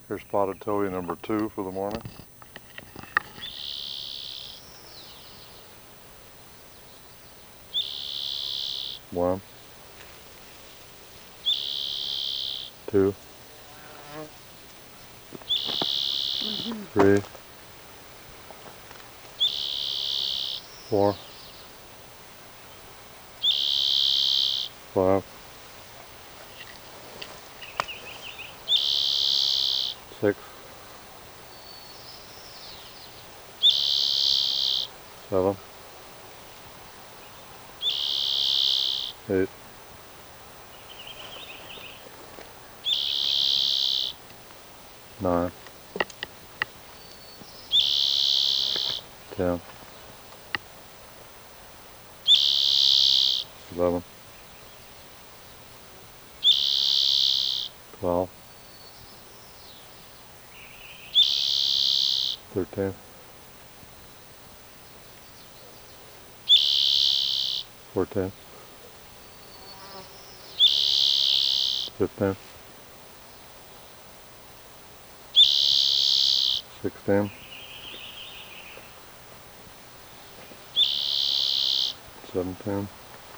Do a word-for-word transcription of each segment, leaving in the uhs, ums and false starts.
Here's spotted towhee number two for the morning. One, two, three, four, five, six, seven, eight, nine, ten, eleven, twelve, thirteen, fourteen, fifteen, sixteen, seventeen,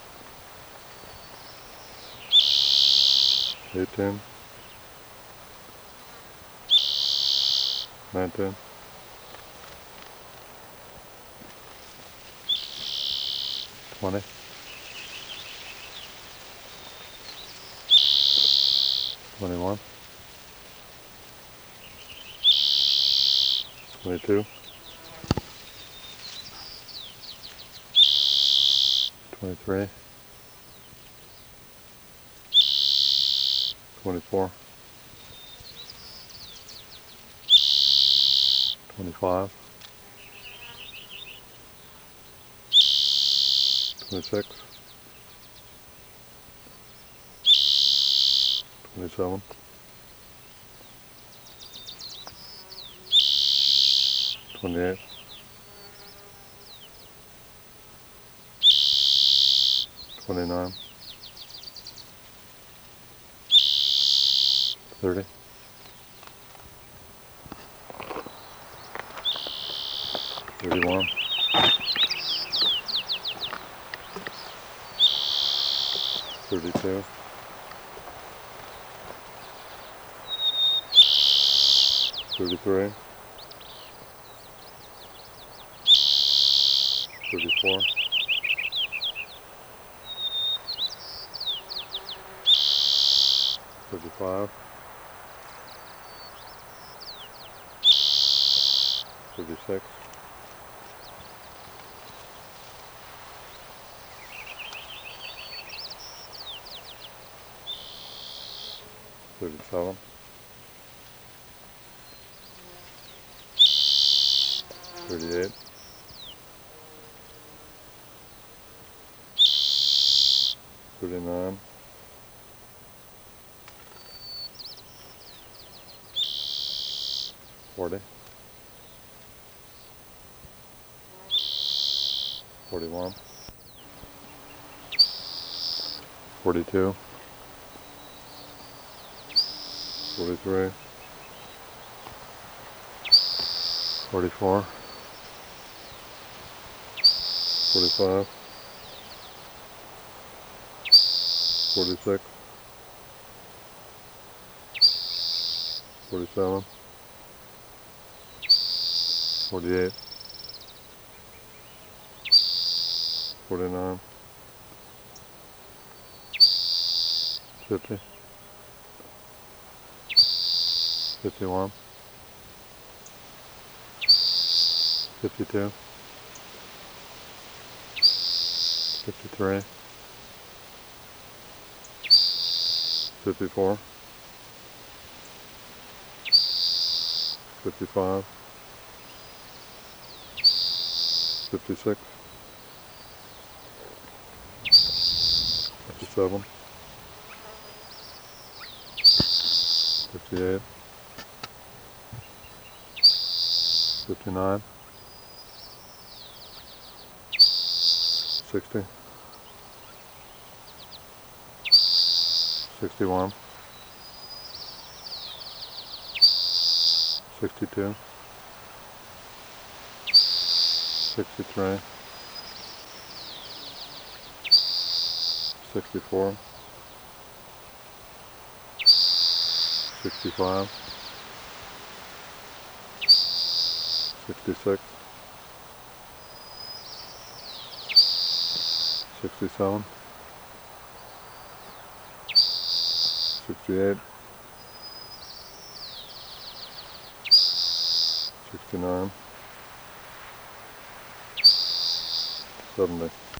eighteen, nineteen, twenty, twenty-one, twenty-two, twenty-three, twenty-four, twenty-five, twenty-six, twenty-seven, twenty-eight, twenty-nine, thirty, thirty-one, thirty-two, thirty-three, thirty-four, thirty-five, thirty-six, thirty-seven, thirty-eight, thirty-nine, forty, forty-one, forty-two, forty-three, forty-four, forty-five, forty-six, forty-seven, forty-eight, forty-nine, fifty, fifty-one, fifty-two, fifty-three, fifty-four, fifty-five, fifty-six, fifty-seven, fifty-eight, fifty-nine, sixty, sixty-one, sixty-two, sixty-three, sixty-four, sixty-five, sixty-six, sixty-seven, sixty-eight, sixty-nine, seventy.